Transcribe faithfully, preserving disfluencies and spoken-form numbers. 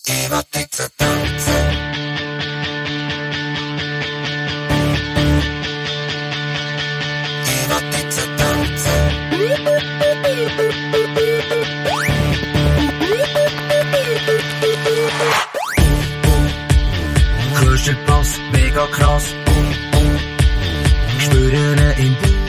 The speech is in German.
Ich will jetzt tanzen. Ich will jetzt tanzen. Hörst den Bass, mega krass. Spüre ihn im